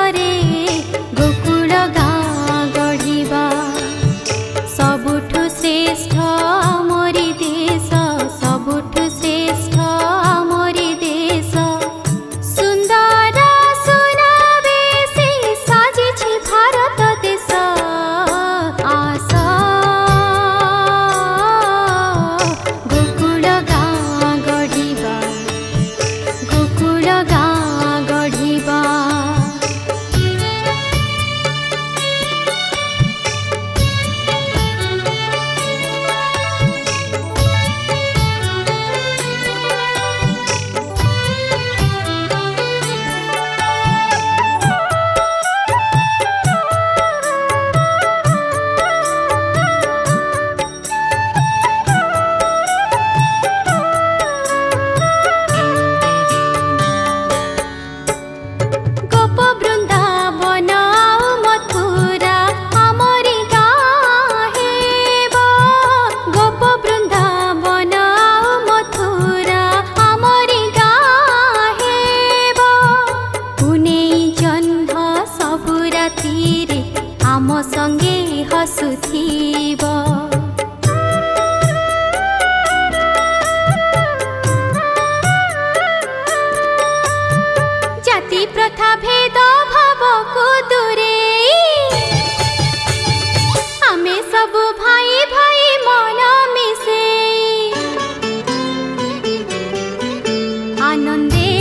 रे गोकुल गाँ गढ़िबा सबुठु श्रेष्ठ मोरी देश सबुठु श्रेष्ठ मोरी देश सुंदर सुनाबेशी साजिछि भारत देश आस गोकुल गाँ गढ़िबा गोकुल गाँ गढ़िबा गोप वृंदावन मथुरा आमरी गाँ हेब गोप वृंदावन मथुरा आमरी गाँ हेब पुनेई जह्न सबु रातिरे आम संगे हसुथिब जाति प्रथा भेद भाव को दूरे आमे सबु भाई भाई मन मिसे आनंदे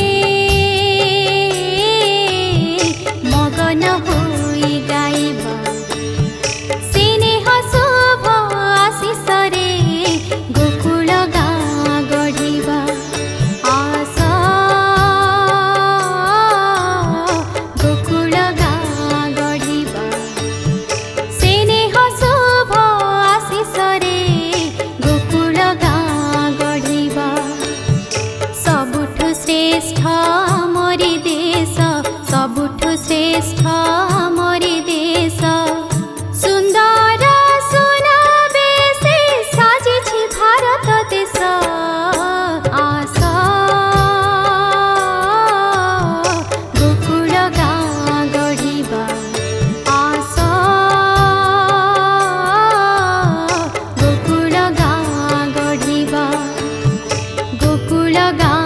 मगन होई गाइबा स्नेह शुभ आशीष रे गोकुल गाँ गढ़िबा आस गोकुल गाँ गढ़िबा स्नेह शुभ आशीष रे गोकुल गाँ गढ़िबा सबुठु श्रेष्ठ मोरी देश सबुठु श्रेष्ठ मोरी देश सुंदर सुनाबेशी साजिछि भारत देश आस गोकुल गाँ गढ़िबा आस गोकुल गाँ गढ़िबा गोकुल गाँ